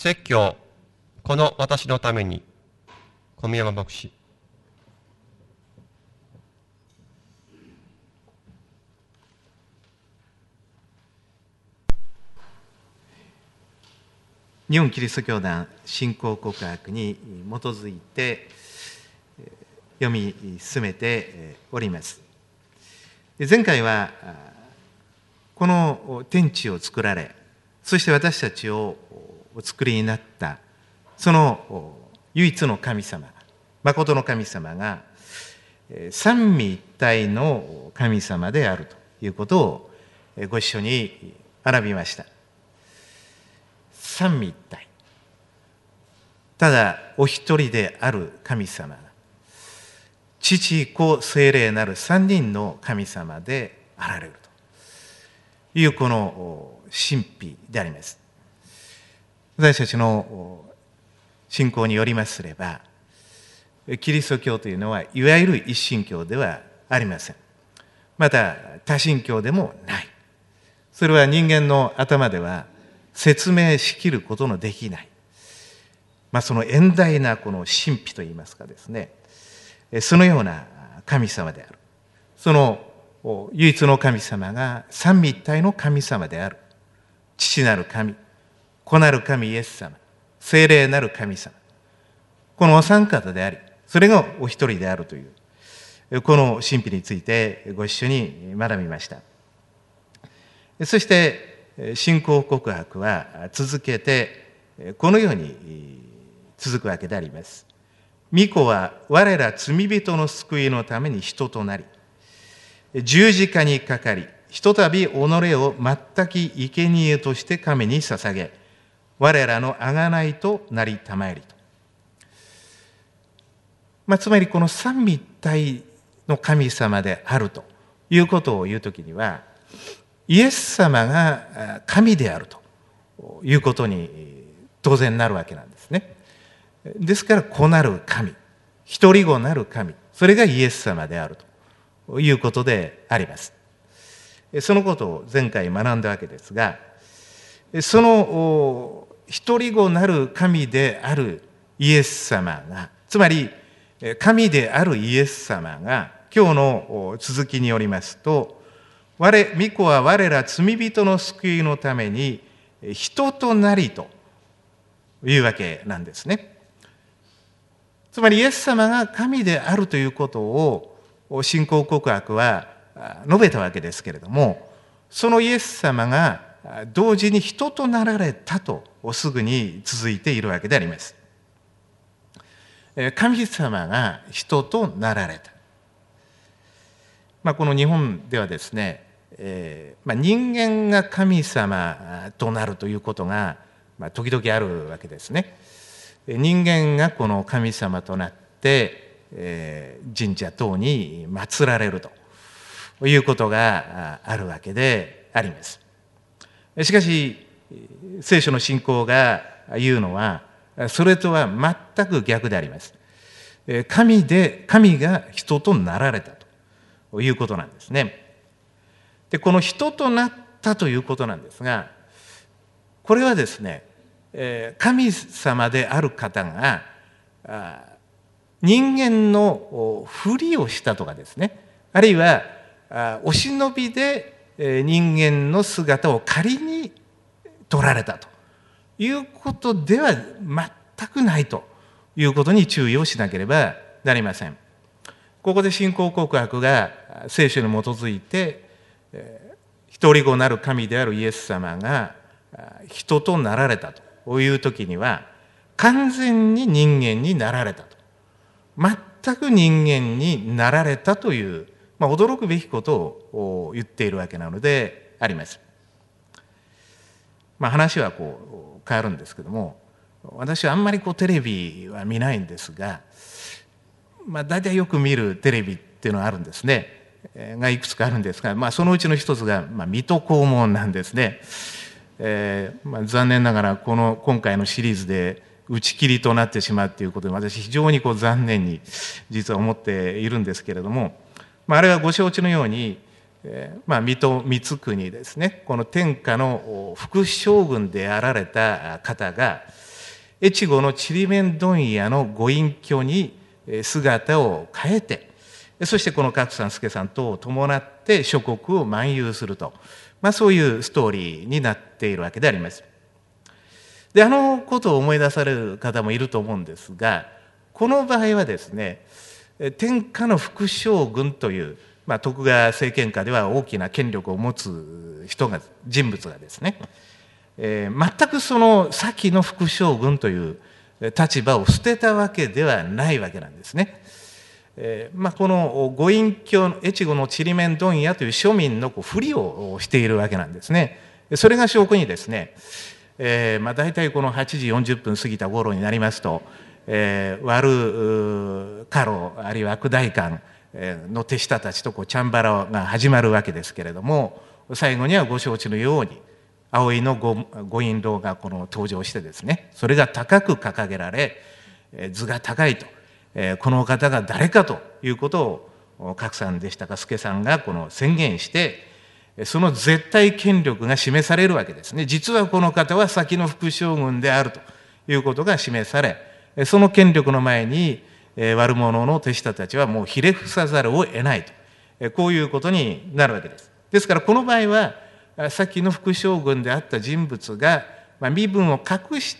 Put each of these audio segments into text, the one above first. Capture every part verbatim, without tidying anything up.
説教、この私のために、小宮山牧師。 日本キリスト教団信仰告白に基づいて読み進めております。前回はこの天地を作られ、そして私たちをお作りになったその唯一の神様、誠の神様が三位一体の神様であるということをご一緒に学びました。三位一体、ただお一人である神様が父子聖霊なる三人の神様であられるというこの神秘であります。私たちの信仰によりますれば、キリスト教というのはいわゆる一神教ではありません。また多神教でもない。それは人間の頭では説明しきることのできない、まあ、その遠大なこの神秘といいますかですね、そのような神様である。その唯一の神様が三位一体の神様である。父なる神、子なる神イエス様、聖霊なる神様、このお三方であり、それがお一人であるというこの神秘についてご一緒に学びました。そして信仰告白は続けてこのように続くわけであります。御子は我ら罪人の救いのために人となり、十字架にかかり、ひとたび己を全き生贄として神に捧げ、我らの贖いとなりたまえりと。まあ、つまりこの三位一体の神様であるということを言うときには、イエス様が神であるということに当然なるわけなんですね。ですから子なる神、一人子なる神、それがイエス様であるということであります。そのことを前回学んだわけですが、その一人子なる神であるイエス様が、つまり神であるイエス様が、今日の続きによりますと、我、御子は我ら罪人の救いのために人となりというわけなんですね。つまりイエス様が神であるということを信仰告白は述べたわけですけれども、そのイエス様が同時に人となられたとすぐに続いているわけであります。神様が人となられた。まあ、この日本ではですね、えーまあ、人間が神様となるということが、まあ、時々あるわけですね。人間がこの神様となって、えー、神社等に祀られるということがあるわけであります。しかし聖書の信仰が言うのはそれとは全く逆であります。神で神が人となられたということなんですね。でこの人となったということなんですが、これはですね、神様である方が人間のふりをしたとかですね、あるいはお忍びで人間の姿を仮に取られたということでは全くないということに注意をしなければなりません。ここで信仰告白が聖書に基づいて一人子なる神であるイエス様が人となられたという時には、完全に人間になられたと、全く人間になられたという、まあ、驚くべきことを言っているわけなのであります。まあ、話はこう変わるんですけども、私はあんまりこうテレビは見ないんですが、まあ、大体よく見るテレビっていうのがあるんですね、がいくつかあるんですが、まあ、そのうちの一つが、まあ、水戸黄門なんですね。えーまあ、残念ながらこの今回のシリーズで打ち切りとなってしまうということで、私非常にこう残念に実は思っているんですけれども、まあ、あれはご承知のように、えーまあ、水戸光圀ですね、この天下の副将軍であられた方が、 越後のちりめん問屋のご隠居に姿を変えて、そしてこの角三助さんとを伴って諸国を漫遊すると、まあ、そういうストーリーになっているわけであります。で、あのことを思い出される方もいると思うんですが、この場合はですね、天下の副将軍という、まあ、徳川政権下では大きな権力を持つ人が人物がですね、えー、全くその先の副将軍という立場を捨てたわけではないわけなんですね。えーまあ、このご隠居越後のちりめん問屋という庶民のこうふりをしているわけなんですね。それが証拠にですね、えーまあ、大体このはちじよんじゅっぷん過ぎた頃になりますと、えー、悪家老あるいは悪代官の手下たちとこうチャンバラが始まるわけですけれども、最後にはご承知のように葵の ご, ご印籠がこの登場してですね、それが高く掲げられ、図が高いと、この方が誰かということを角さんでしたか助さんがこの宣言して、その絶対権力が示されるわけですね。実はこの方は先の副将軍であるということが示され、その権力の前に悪者の手下たちはもうひれ伏さざるを得ないと、こういうことになるわけです。ですからこの場合は先の副将軍であった人物が、まあ、身分を隠して、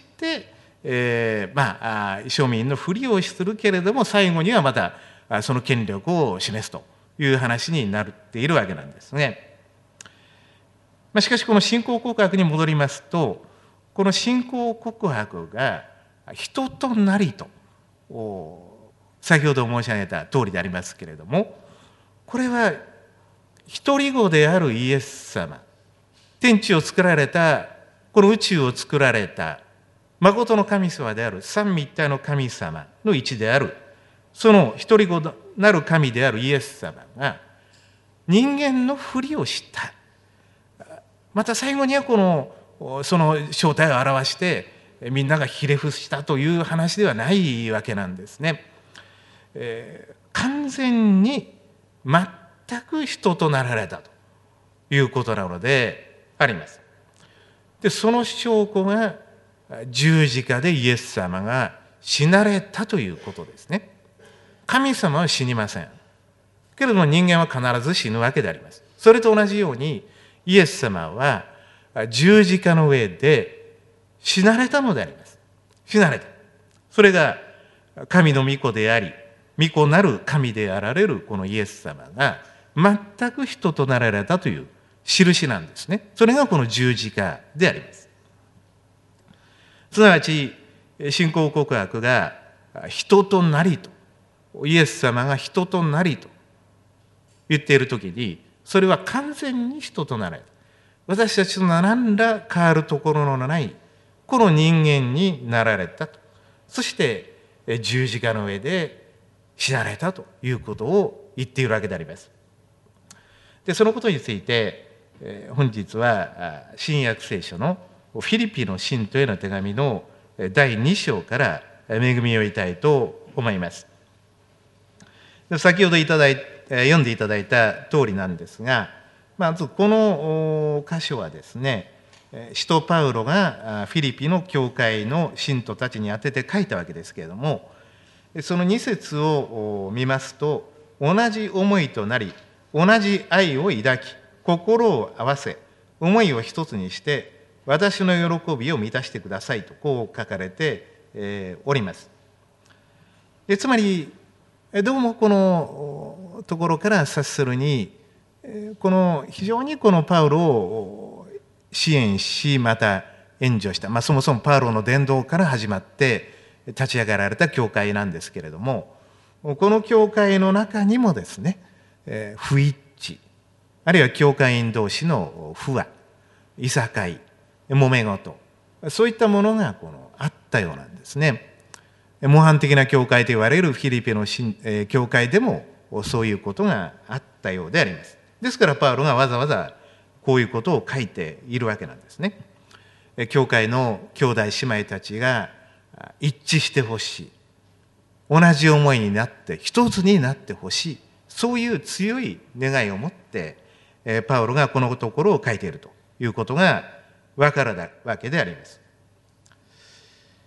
えー、まあ庶民のふりをするけれども、最後にはまたその権力を示すという話になっているわけなんですね。まあ、しかしこの信仰告白に戻りますと、この信仰告白が人となりと先ほど申し上げた通りでありますけれども、これは一人子であるイエス様、天地を作られた、この宇宙を作られた真の神様である三位一体の神様の一である、その一人子なる神であるイエス様が人間のふりをした。また最後にはこのその正体を表してみんながひれ伏したという話ではないわけなんですね。えー、完全に全く人となられたということなのであります。で、その証拠が十字架でイエス様が死なれたということですね。神様は死にませんけれども、人間は必ず死ぬわけであります。それと同じようにイエス様は十字架の上で死なれたのであります。死なれた。それが神の御子であり、御子なる神であられるこのイエス様が全く人となられたという印なんですね。それがこの十字架であります。すなわち信仰告白が人となりと、イエス様が人となりと言っているときに、それは完全に人となられた。私たちと何ら変わるところのないこの人間になられたと。そして十字架の上で死なれたということを言っているわけであります。で、そのことについて本日は新約聖書のフィリピの信徒への手紙のだいに章から恵みを得たいと思います。先ほどいただい読んでいただいた通りなんですが、まずこの箇所はですね、使徒パウロがフィリピの教会の信徒たちに宛てて書いたわけですけれども、そのに節を見ますと、同じ思いとなり、同じ愛を抱き、心を合わせ、思いを一つにして、私の喜びを満たしてくださいと、こう書かれております。で、つまり、どうもこのところから察するに、この非常にこのパウロを支援し、また援助した、まあ、そもそもパウロの伝道から始まって立ち上げられた教会なんですけれども、この教会の中にもですね、不一致、あるいは教会員同士の不和、いさかい、揉め事、そういったものがこのあったようなんですね。模範的な教会と言われるフィリピの教会でもそういうことがあったようであります。ですからパウロがわざわざこういうことを書いているわけなんですね。教会の兄弟姉妹たちが一致してほしい、同じ思いになって一つになってほしい、そういう強い願いを持ってパウロがこのところを書いているということが分かるわけであります。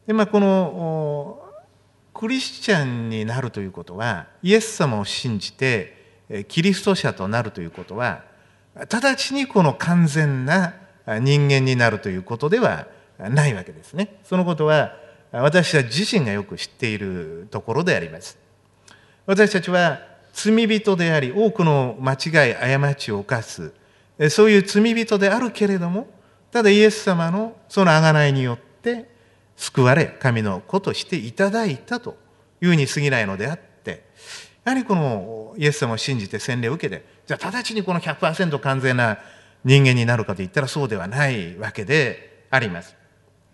で、まあ、このクリスチャンになるということは、イエス様を信じてキリスト者となるということは、直ちにこの完全な人間になるということではないわけですね。そのことは私は自身がよく知っているところであります。私たちは罪人であり、多くの間違い、過ちを犯す、そういう罪人であるけれども、ただイエス様のその贖いによって救われ、神の子としていただいたというに過ぎないのであって、やはりこのイエス様を信じて洗礼を受けて、じゃあ直ちにこの ひゃくパーセント 完全な人間になるかといったらそうではないわけであります。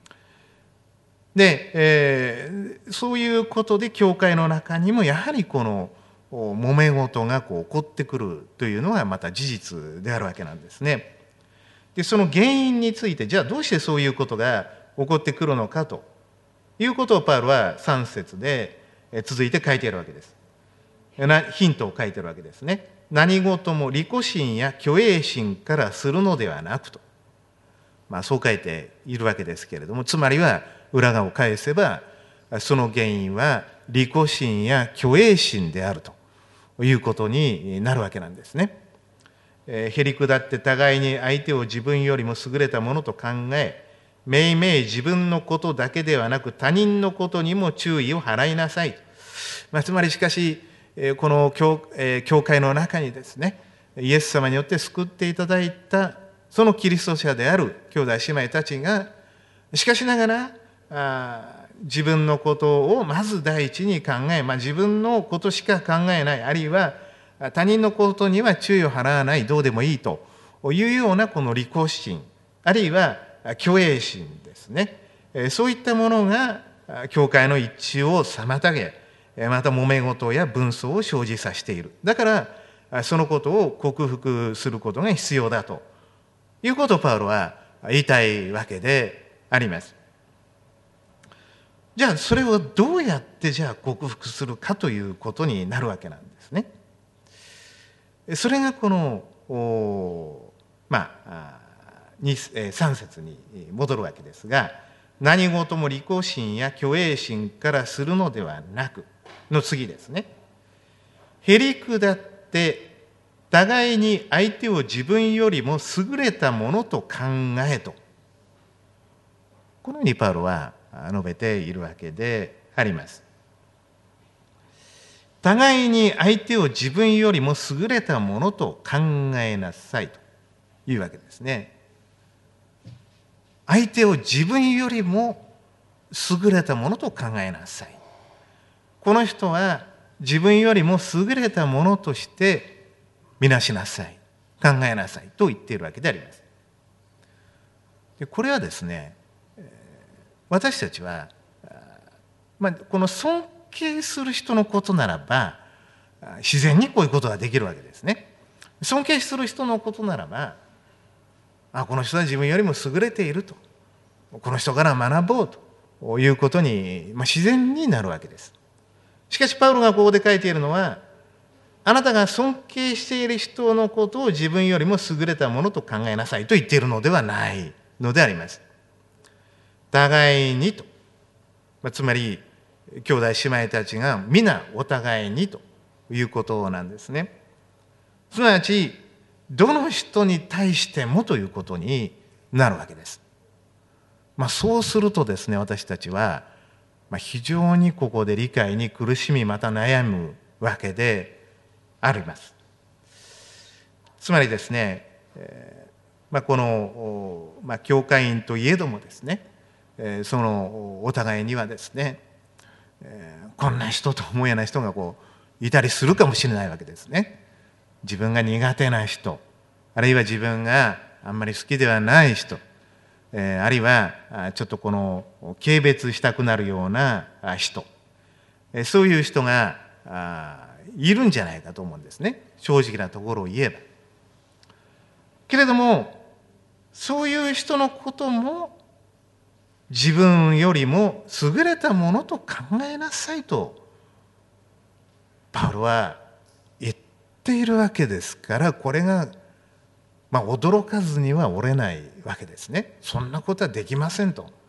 で、えー、そういうことで教会の中にもやはりこの揉め事がこう起こってくるというのはまた事実であるわけなんですね。で、その原因について、じゃあどうしてそういうことが起こってくるのかということをパウロはさん節で続いて書いているわけです。ヒントを書いているわけですね。何事も利己心や虚栄心からするのではなくと、まあ、そう書いているわけですけれども、つまりは裏側を返せばその原因は利己心や虚栄心であるということになるわけなんですね。へりくだって互いに相手を自分よりも優れたものと考え、めいめい自分のことだけではなく他人のことにも注意を払いなさいと。まあ、つまりしかしこの 教, 教会の中にですね、イエス様によって救っていただいたそのキリスト者である兄弟姉妹たちが、しかしながらあ自分のことをまず第一に考え、まあ、自分のことしか考えない、あるいは他人のことには注意を払わない、どうでもいいというようなこの利己心、あるいは虚栄心ですね、そういったものが教会の一致を妨げ、また揉め事や分争を生じさせている。だからそのことを克服することが必要だということをパウロは言いたいわけであります。じゃあそれをどうやってじゃあ克服するかということになるわけなんですね。それがこのまあさん節に戻るわけですが、何事も利己心や虚栄心からするのではなくの次ですね。へりくだって互いに相手を自分よりも優れたものと考えと、このようにパウロは述べているわけであります。互いに相手を自分よりも優れたものと考えなさいというわけですね。相手を自分よりも優れたものと考えなさい。この人は自分よりも優れたものとして見なしなさい、考えなさいと言っているわけであります。でこれはですね、私たちは、まあ、この尊敬する人のことならば自然にこういうことができるわけですね。尊敬する人のことならば、あ、この人は自分よりも優れていると、この人から学ぼうということに、まあ、自然になるわけです。しかしパウロがここで書いているのは、あなたが尊敬している人のことを自分よりも優れたものと考えなさいと言っているのではないのであります。互いにと、まあ、つまり兄弟姉妹たちが皆お互いにということなんですね。すなわちどの人に対してもということになるわけです。まあ、そうするとですね、私たちは非常にここで理解に苦しみ、また悩むわけであります。つまりですね、まあ、この、まあ、教会員といえどもですね、そのお互いにはですね、こんな人と思うような人がこういたりするかもしれないわけですね。自分が苦手な人、あるいは自分があんまり好きではない人、あるいはちょっとこの軽蔑したくなるような人、そういう人がいるんじゃないかと思うんですね、正直なところを言えば。けれどもそういう人のことも自分よりも優れたものと考えなさいとパウロは言っているわけですから、これがまあ驚かずにはおれないわけですね。そんなことはできませんと。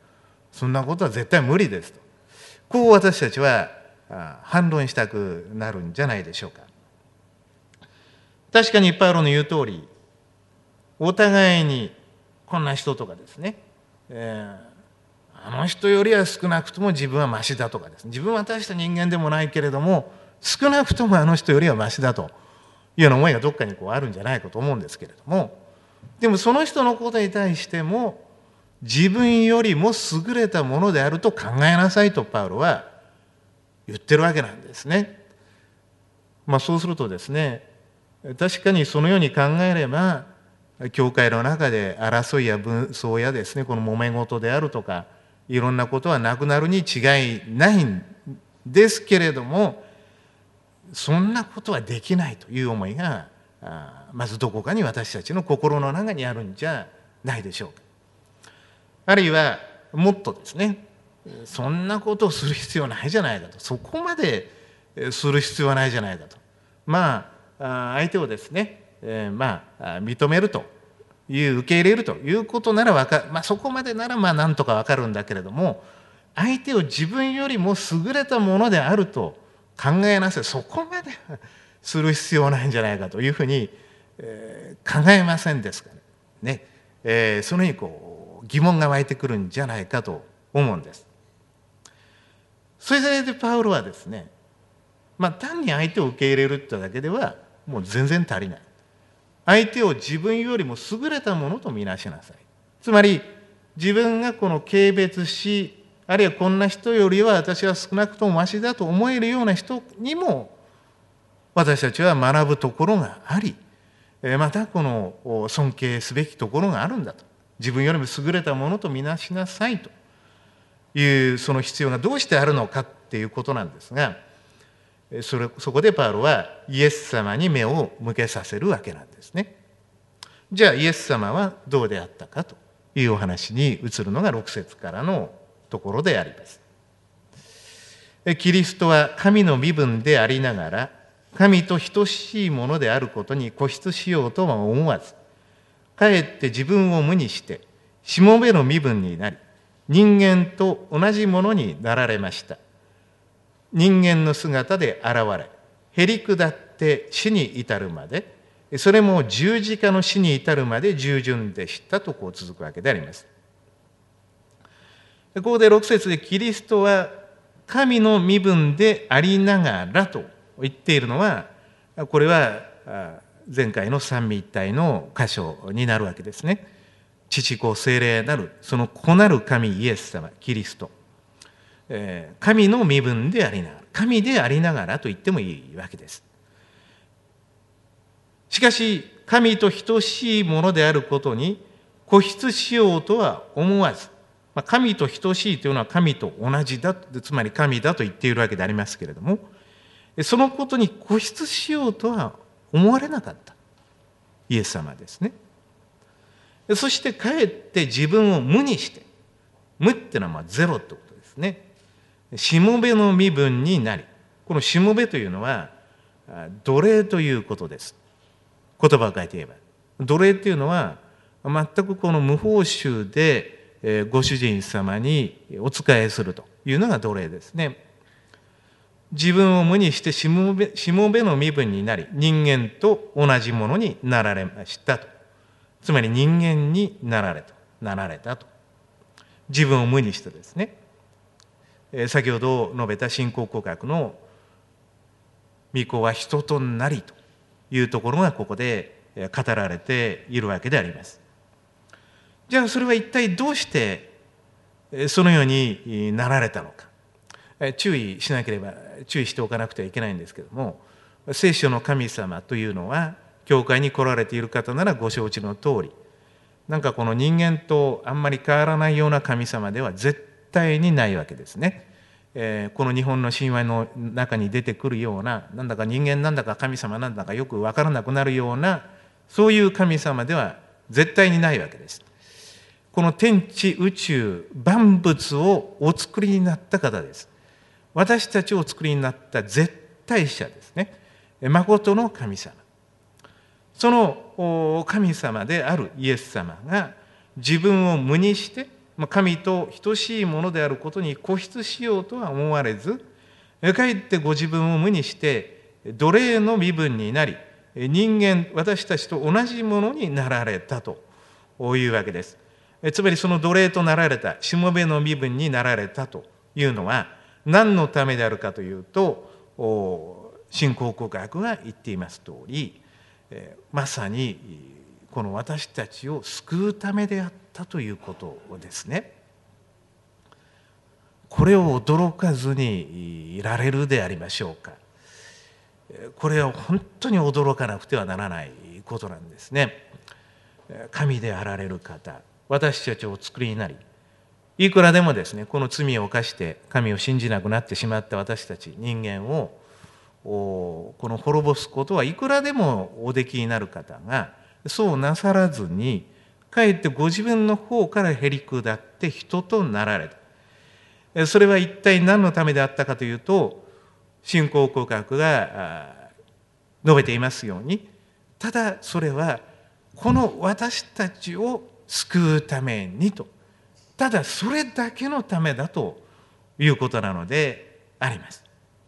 そんなことは絶対無理ですと。こう私たちは反論したくなるんじゃないでしょうか。確かにパウロの言う通り、お互いにこんな人とかですね、えー、あの人よりは少なくとも自分はマシだとかですね、自分は大した人間でもないけれども少なくともあの人よりはマシだというような思いがどっかにこうあるんじゃないかと思うんですけれども、でもその人のことに対しても自分よりも優れたものであると考えなさいとパウロは言ってるわけなんですね。まあそうするとですね、確かにそのように考えれば教会の中で争いや紛争やですね、この揉め事であるとかいろんなことはなくなるに違いないんですけれども、そんなことはできないという思いがまずどこかに私たちの心の中にあるんじゃないでしょうか。あるいはもっとですね、そんなことをする必要ないじゃないかと、そこまでする必要はないじゃないかと、まあ相手をですね、えー、まあ認めるという受け入れるということならわか、まあ、そこまでならまあなんとかわかるんだけれども、相手を自分よりも優れたものであると考えなさい、そこまでする必要ないんじゃないかというふうに、えー、考えませんですからね、えー、そのようにこう疑問が湧いてくるんじゃないかと思うんです。それでパウロはですね、まあ単に相手を受け入れるってだけではもう全然足りない。相手を自分よりも優れたものとみなしなさい。つまり自分がこの軽蔑し、あるいはこんな人よりは私は少なくともマシだと思えるような人にも私たちは学ぶところがあり、またこの尊敬すべきところがあるんだと。自分よりも優れたものとみなしなさいというその必要がどうしてあるのかっていうことなんですが、それそこでパウロはイエス様に目を向けさせるわけなんですね。じゃあイエス様はどうであったかというお話に移るのがろく節からのところであります。キリストは神の身分でありながら神と等しいものであることに固執しようとは思わず、かえって自分を無にしてしもべの身分になり、人間と同じものになられました。人間の姿で現れ、へり下って死に至るまで、それも十字架の死に至るまで従順でしたとこう続くわけであります。ここでろく節でキリストは神の身分でありながらと言っているのは、これは前回の三位一体の箇所になるわけですね。父子聖霊なるその子なる神イエス様キリスト、神の身分でありながら、神でありながらと言ってもいいわけです。しかし神と等しいものであることに固執しようとは思わず、神と等しいというのは神と同じだ、つまり神だと言っているわけでありますけれども、そのことに固執しようとは思われなかったイエス様ですね。そしてかえって自分を無にして、無っていうのはまあゼロってことですね。しもべの身分になり、このしもべというのは奴隷ということです。言葉を変えて言えば奴隷っていうのは全くこの無報酬でご主人様にお仕えするというのが奴隷ですね。自分を無にしてしもべ、しもべの身分になり、人間と同じものになられましたと。つまり人間になられた、なられたと。自分を無にしてですね。先ほど述べた信仰告白の御子は人となりというところがここで語られているわけであります。じゃあそれは一体どうしてそのようになられたのか。注意しなければ、注意しておかなくてはいけないんですけども、聖書の神様というのは、教会に来られている方ならご承知の通り、なんかこの人間とあんまり変わらないような神様では絶対にないわけですね。えー、この日本の神話の中に出てくるような、なんだか人間なんだか神様なんだかよく分からなくなるような、そういう神様では絶対にないわけです。この天地宇宙万物をお作りになった方です。私たちをお作りになった絶対者ですね。誠の神様。その神様であるイエス様が自分を無にして神と等しいものであることに固執しようとは思われず、かえってご自分を無にして奴隷の身分になり、人間私たちと同じものになられたというわけです。つまりその奴隷となられた、しもべの身分になられたというのは何のためであるかというと、信仰告白が言っています通り、まさにこの私たちを救うためであったということですね。これを驚かずにいられるでありましょうか。これは本当に驚かなくてはならないことなんですね。神であられる方、私たちをお作りになり、いくらでもですね、この罪を犯して神を信じなくなってしまった私たち人間をこの滅ぼすことはいくらでもおできになる方が、そうなさらずにかえってご自分の方からへり下って人となられた。それは一体何のためであったかというと、信仰告白が述べていますように、ただそれはこの私たちを救うためにと、ただそれだけのためだということなのであります。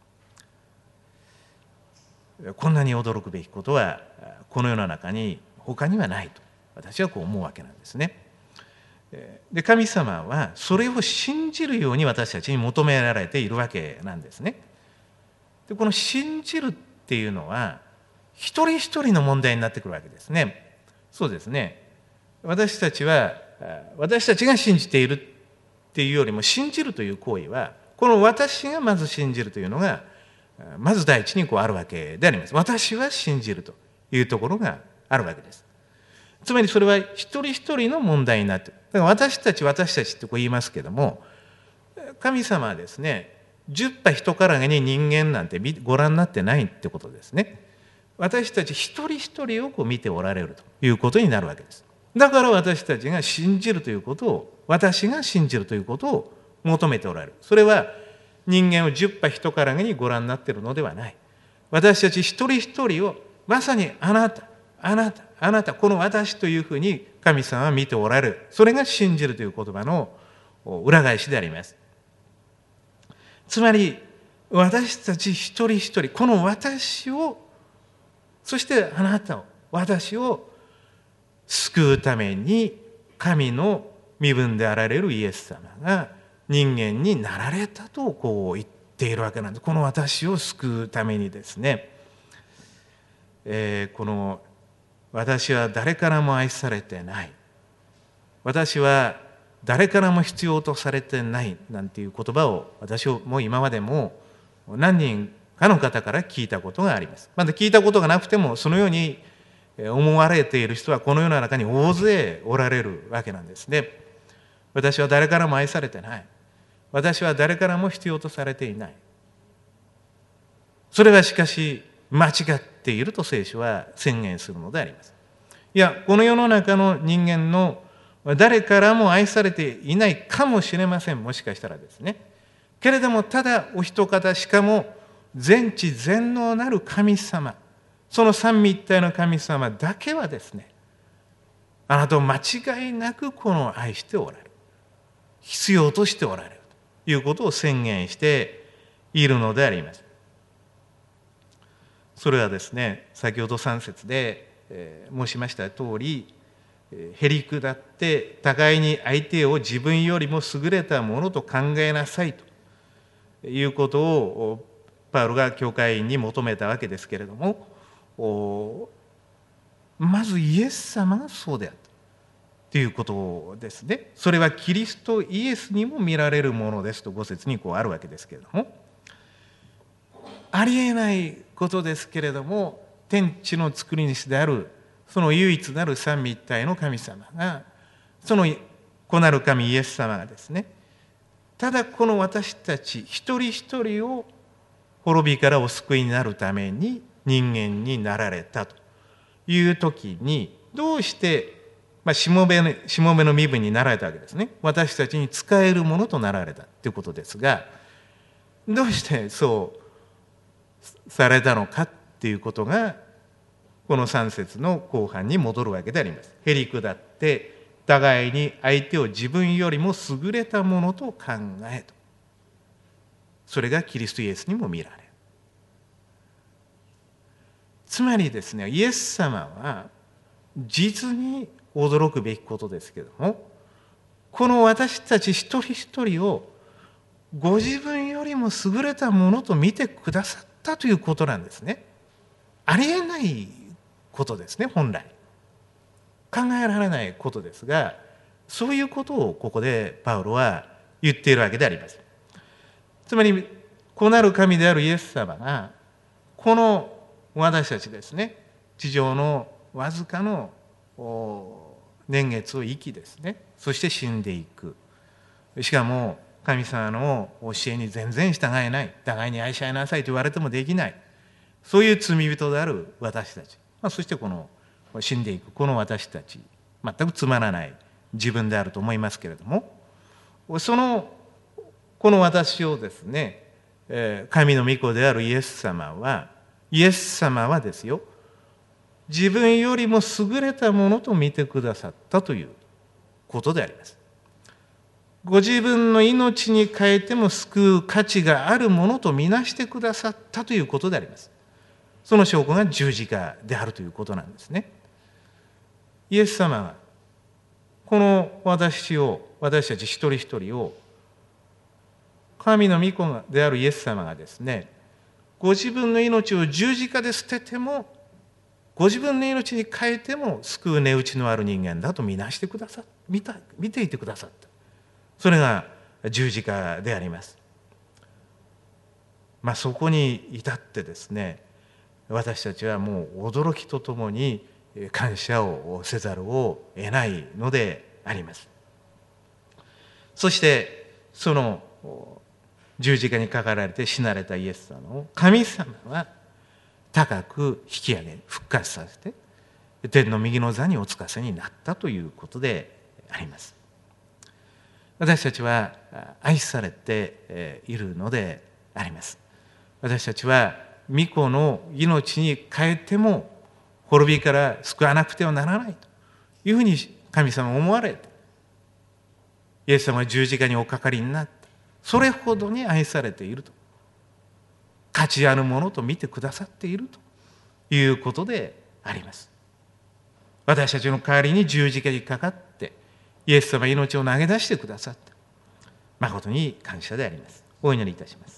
こんなに驚くべきことはこの世の中に他にはないと私はこう思うわけなんですね。で、神様はそれを信じるように私たちに求められているわけなんですね。で、この信じるっていうのは一人一人の問題になってくるわけですね。そうですね。私たちは私たちが信じているっていうよりも、信じるという行為はこの私がまず信じるというのがまず第一にこうあるわけであります。私は信じるというところがあるわけです。つまりそれは一人一人の問題になっている。だから私たち私たちってこう言いますけども、神様はですね、十羽人からげに人間なんてご覧になってないってことですね。私たち一人一人をこう見ておられるということになるわけです。だから私たちが信じるということを、私が信じるということを求めておられる。それは人間を十羽人からげにご覧になっているのではない。私たち一人一人をまさにあなた、あなた、あなた、この私というふうに神様は見ておられる。それが信じるという言葉の裏返しであります。つまり私たち一人一人、この私を、そしてあなたを、私を救うために神の身分であられるイエス様が人間になられたとこう言っているわけなんです。この私を救うためにですね、えー、この私は誰からも愛されてない、私は誰からも必要とされてないなんていう言葉を私も今までも何人かの方から聞いたことがあります。まだ聞いたことがなくてもそのように思われている人はこの世の中に大勢おられるわけなんですね。私は誰からも愛されてない、私は誰からも必要とされていない。それはしかし間違っていると聖書は宣言するのであります。いや、この世の中の人間の誰からも愛されていないかもしれません。もしかしたらですね。けれどもただお一方、しかも全知全能なる神様、その三位一体の神様だけはですね、あなたを間違いなくこの愛しておられる、必要としておられるということを宣言しているのであります。それはですね、先ほどさん節で申しました通り、へり下って互いに相手を自分よりも優れたものと考えなさいということをパウロが教会に求めたわけですけれども、まずイエス様がそうであったということですね。それはキリストイエスにも見られるものですとご節にこうあるわけですけれども、ありえないことですけれども、天地の作り主であるその唯一なる三位一体の神様が、その子なる神イエス様がですね、ただこの私たち一人一人を滅びからお救いになるために人間になられたという時に、どうして、まあ、しもべの、しもべの身分になられたわけですね。私たちに仕えるものとなられたということですが、どうしてそうされたのかっていうことがこのさん節の後半に戻るわけであります。へり下って互いに相手を自分よりも優れたものと考えと。それがキリストイエスにも見られる。つまりですね、イエス様は実に驚くべきことですけれども、この私たち一人一人をご自分よりも優れたものと見てくださったということなんですね。ありえないことですね、本来。考えられないことですが、そういうことをここでパウロは言っているわけであります。つまり、子なる神であるイエス様が、この私たちですね、地上のわずかの年月を生きですね、そして死んでいく。しかも神様の教えに全然従えない、互いに愛し合いなさいと言われてもできない、そういう罪人である私たち、まあ、そしてこの死んでいくこの私たち、全くつまらない自分であると思いますけれども、そのこの私をですね、神の御子であるイエス様は、イエス様はですよ、自分よりも優れたものと見てくださったということであります。ご自分の命に変えても救う価値があるものとみなしてくださったということであります。その証拠が十字架であるということなんですね。イエス様はこの私を、私たち一人一人を、神の御子であるイエス様がですね、ご自分の命を十字架で捨てても、ご自分の命に変えても救う値打ちのある人間だと見なしてくださった、見た、見ていてくださった。それが十字架であります。まあそこに至ってですね、私たちはもう驚きとともに感謝をせざるを得ないのであります。そしてその十字架にかかられて死なれたイエス様を神様は高く引き上げ復活させて天の右の座におつかせになったということであります。私たちは愛されているのであります。私たちは御子の命に変えても滅びから救わなくてはならないというふうに神様は思われて、イエス様が十字架におかかりになった。それほどに愛されていると、価値あるものと見てくださっているということであります。私たちの代わりに十字架にかかってイエス様は命を投げ出してくださった。誠に感謝であります。お祈りいたします。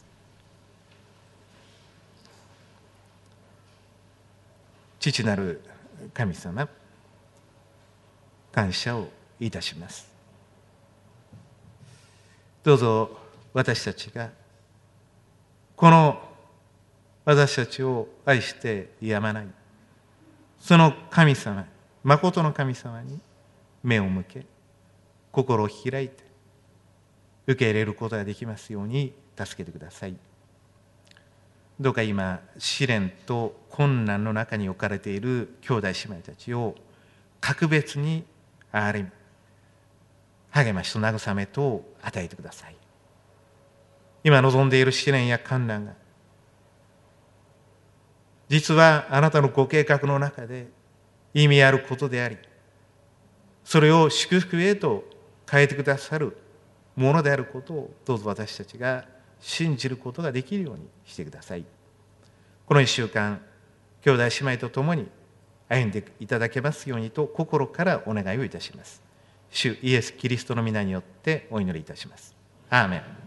父なる神様、感謝をいたします。どうぞ私たちがこの私たちを愛してやまないその神様、誠の神様に目を向け、心を開いて受け入れることができますように助けてください。どうか今試練と困難の中に置かれている兄弟姉妹たちを格別に憐れみ、励ましと慰めと与えてください。今望んでいる試練や困難が実はあなたのご計画の中で意味あることであり、それを祝福へと変えてくださるものであることをどうぞ私たちが信じることができるようにしてください。この一週間、兄弟姉妹と共に歩んでいただけますようにと心からお願いをいたします。主イエス・キリストの皆によってお祈りいたします。アーメン。